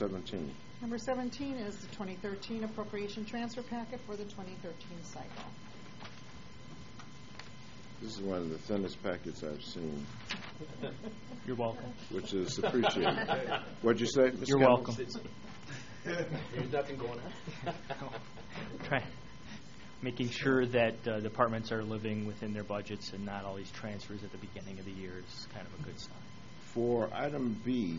17. Number 17 is the 2013 appropriation transfer packet for the 2013 cycle. This is one of the thinnest packets I've seen. You're welcome. Which is appreciated. What'd you say, Mr. You're Campbell? welcome. There's nothing going on. Making sure that departments are living within their budgets and not all these transfers at the beginning of the year is kind of a good sign. For item B,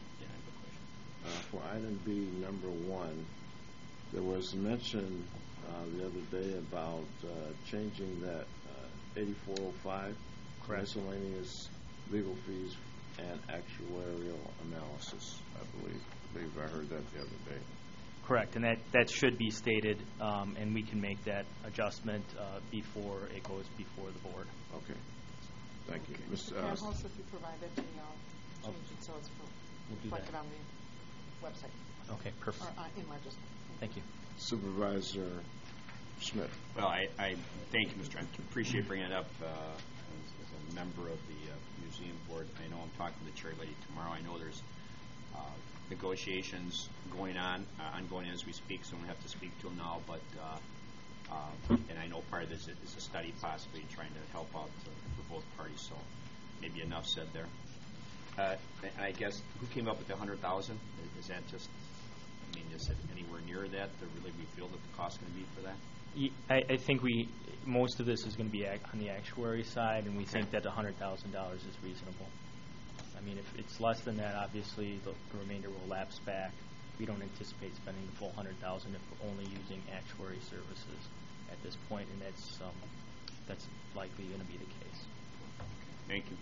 number 1, there was mention the other day about changing that 8405 miscellaneous legal fees and actuarial analysis. I believe I heard that the other day. Correct, and that should be stated, and we can make that adjustment before it goes before the board. Okay. Thank you. Mr. Campbell, if you provide it to me, I'll change it so it's reflected on the website. Okay, perfect. Or in my register. Thank you. Supervisor Schmidt. Well, I thank you, Mr. I appreciate bringing it up as a member of the museum board. I know I'm talking to the chair lady tomorrow. I know there's negotiations going on, ongoing as we speak, so we have to speak to them now. But and I know part of this is a study possibly trying to help out for both parties. So maybe enough said there. And I guess who came up with the 100,000? Is that just? I mean, is it anywhere near that? We feel that the cost is going to be for that? I think most of this is going to be on the actuary side, and we think that $100,000 is reasonable. I mean, if it's less than that, obviously the remainder will lapse back. We don't anticipate spending the full $100,000 if we're only using actuary services at this point, and that's likely going to be the case. Thank you.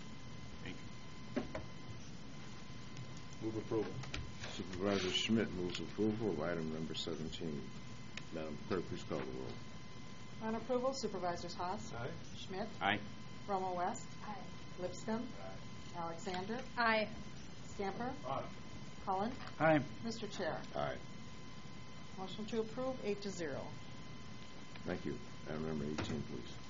Move approval. Supervisor Schmidt moves approval of item number 17. Madam Clerk, please call the roll. On approval, Supervisors Haas. Aye. Schmidt. Aye. Romo West. Aye. Lipscomb. Aye. Alexander. Aye. Scamper. Aye. Cullen. Aye. Mr. Chair. Aye. Motion to approve, 8-0. Thank you. Item number 18, please.